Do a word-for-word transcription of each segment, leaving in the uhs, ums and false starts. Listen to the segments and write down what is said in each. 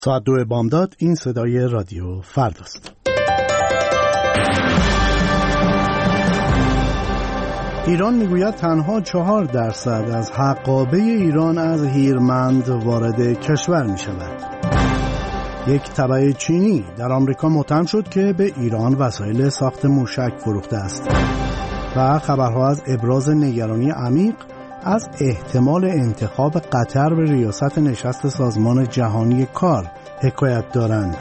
ساعت دو بامداد. این صدای رادیو فرداست. ایران میگوید تنها چهار درصد از حقابه ایران از هیرمند وارد کشور می شود. یک تبع چینی در آمریکا متهم شد که به ایران وسایل ساخت موشک فروخته است. و خبرها از ابراز نگرانی عمیق از احتمال انتخاب قطر به ریاست نشست سازمان جهانی کار حکایت دارند.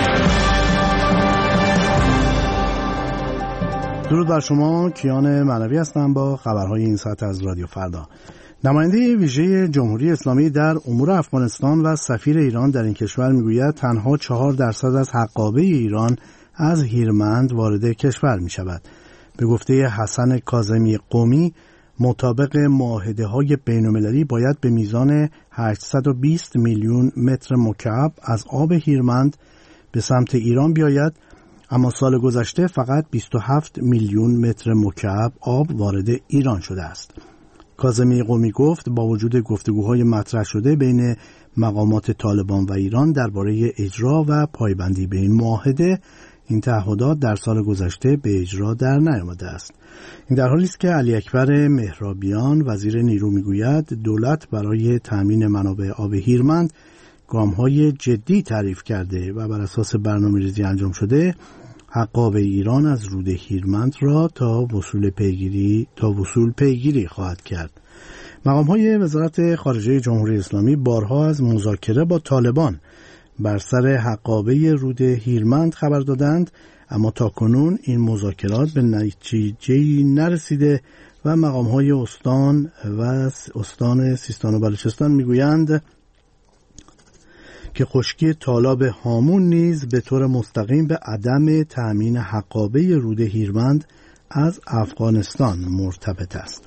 درود بر شما، کیان معنوی هستم با خبرهای این ساعت از رادیو فردا. نماینده ویژه جمهوری اسلامی در امور افغانستان و سفیر ایران در این کشور میگوید تنها چهار درصد از حقابه ایران از هیرمند وارد کشور می شود. به گفته حسن کاظمی قومی، مطابق معاهده‌های بین‌المللی باید به میزان هشتصد و بیست میلیون متر مکعب از آب هیرمند به سمت ایران بیاید، اما سال گذشته فقط بیست و هفت میلیون متر مکعب آب وارد ایران شده است. کاظمی قومی گفت با وجود گفتگوهای مطرح شده بین مقامات طالبان و ایران درباره اجرا و پایبندی به این معاهده، این تعهدات در سال گذشته به اجرا در نیامده است. این در حالی است که علی اکبر مهرابیان وزیر نیرو میگوید دولت برای تامین منابع آب هیرمند گام‌های جدی تعریف کرده و بر اساس برنامه‌ریزی انجام شده حقابه ایران از رود هیرمند را تا وصول پیگیری تا وصول پیگیری خواهد کرد. مقام‌های وزارت خارجه جمهوری اسلامی بارها از مذاکره با طالبان بر سر حقابه رود هیرمند خبر دادند، اما تاکنون این مذاکرات به نتیجه‌ای نرسیده و مقام‌های استان و استان سیستان و بلوچستان میگویند که خشکی تالاب هامون نیز به طور مستقیم به عدم تأمین حقابه رود هیرمند از افغانستان مرتبط است.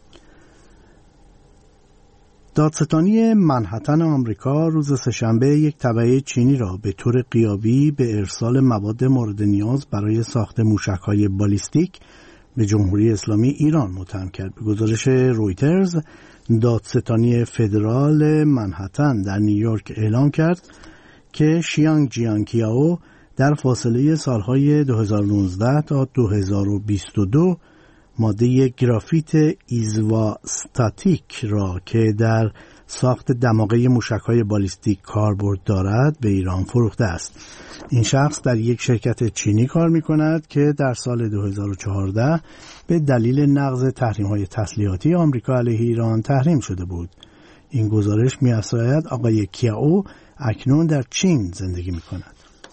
دادستانی منهتن آمریکا روز سه‌شنبه یک تبع چینی را به طور غیابی به ارسال مواد مورد نیاز برای ساخت موشک‌های بالیستیک به جمهوری اسلامی ایران متهم کرد. به گزارش رویترز، دادستانی فدرال منهتن در نیویورک اعلام کرد که شیانگ جیانکیائو در فاصله سالهای دو هزار و نوزده تا دو هزار و بیست و دو ماده گرافیت ایزواستاتیک را که در ساخت دماغه موشک‌های بالیستیک کاربرد دارد به ایران فروخته است. این شخص در یک شرکت چینی کار می‌کند که در سال دو هزار و چهارده به دلیل نقض تحریم‌های تسلیحاتی آمریکا علیه ایران تحریم شده بود. این گزارش می‌افزاید آقای کیائو اکنون در چین زندگی می‌کند.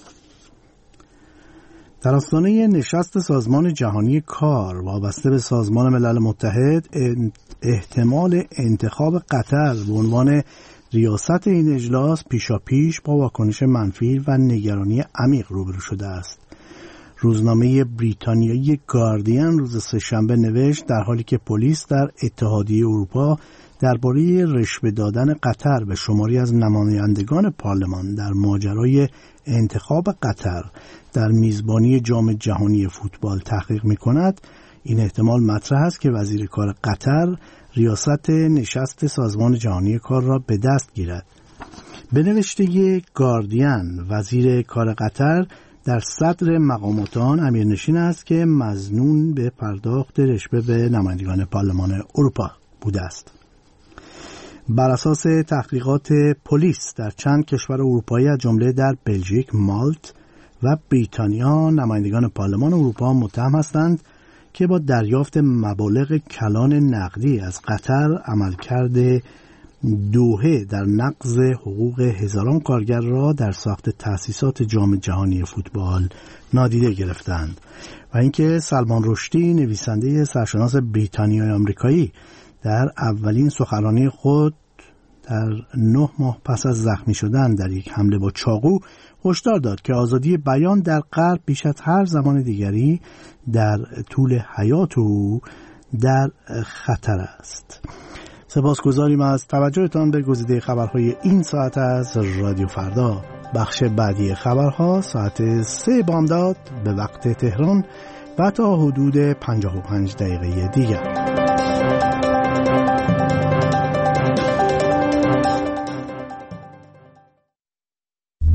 در آستانه نشست سازمان جهانی کار وابسته به سازمان ملل متحد، احتمال انتخاب قطر به عنوان ریاست این اجلاس پیشاپیش با واکنش منفی و نگرانی عمیق روبرو شده است. روزنامه بریتانیایی گاردین روز سه‌شنبه نوشت در حالی که پلیس در اتحادیه اروپا درباره رشوه دادن قطر به شماری از نمایندگان پارلمان در ماجرای انتخاب قطر در میزبانی جام جهانی فوتبال تحقیق می‌کند، این احتمال مطرح است که وزیر کار قطر ریاست نشست سازمان جهانی کار را به دست گیرد. به نوشته گاردین، وزیر کار قطر در صدر مقامات آن امیرنشین است که مظنون به پرداخت رشوه به نمایندگان پارلمان اروپا بوده است. بر اساس تحقیقات پلیس در چند کشور اروپایی از جمله در بلژیک، مالت و بریتانیا نمایندگان پارلمان اروپا متهم هستند که با دریافت مبالغ کلان نقدی از قطر عملکرد دوحه در نقض حقوق هزاران کارگر را در ساخت تأسیسات جام جهانی فوتبال نادیده گرفتند و اینکه سلمان رشدی نویسنده سرشناس بریتانیایی آمریکایی در اولین سخنرانی خود در نه ماه پس از زخمی شدن در یک حمله با چاقو هشدار داد که آزادی بیان در غرب بیش از هر زمان دیگری در طول حیات او در خطر است. سپاسگزاریم از توجهتان به گزیده خبرهای این ساعت از رادیو فردا. بخش بعدی خبرها ساعت سه بامداد به وقت تهران و تا حدود پنجاه و پنج دقیقه دیگر.